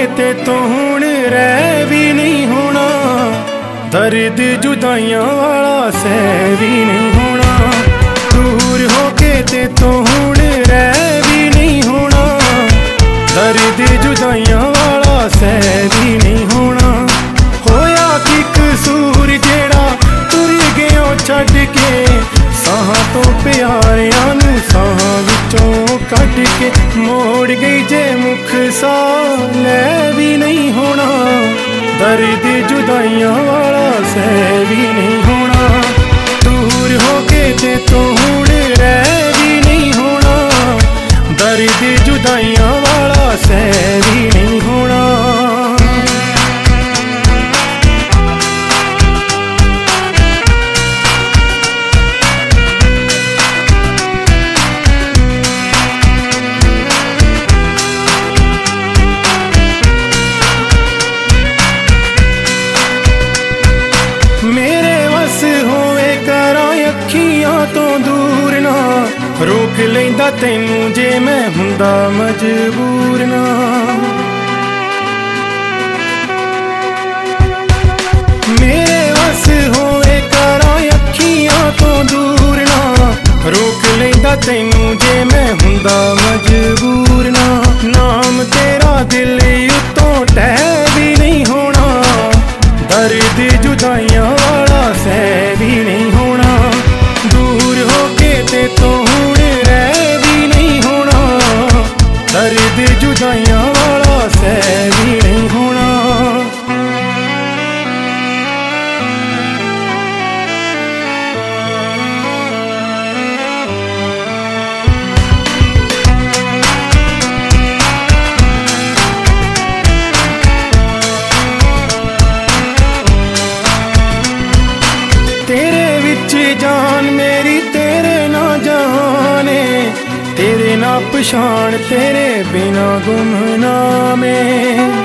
ते तो हुण रह भी नहीं होना, दर्द जुदाइयां वाला सह भी नहीं होना। दूर होके ते तो हुण रह भी नहीं होना, दर्द जुदाइयां वाला सह भी नहीं होना। होया की कसूर जेड़ा तुर गया छड्ड के, साहां तो प्यारियां नूं साहां विचों कढ के। मोड़ गई जे मुख सा लै भी नहीं होना, दर्द जुदाइयां वाला सह भी नहीं होना। दूर होके ते तो हुण रह भी नहीं होना, दर्द जुदाइयां वाला सह भी नहीं होना। तो दूर ना रोक लैंदा तैनू जे मैं हुंदा मजबूर ना। मेरे वस होवे करां अखियां तो दूर ना, रोक लैंदा तैनू जे मैं हुंदा मजबूर ना। नाम तेरा दिल उत्तों टह भी नहीं होना, दर्द जुदाइयां वाला सह भी नहीं होना। दूर होके ते तो हुण रह भी नहीं होना, दर्द जुदाइयां वाला सह भी नहीं होना। तेरे विच जान मेरी तेरे ना जाने, तेरे ना पछाण तेरे बिना गुमनामे।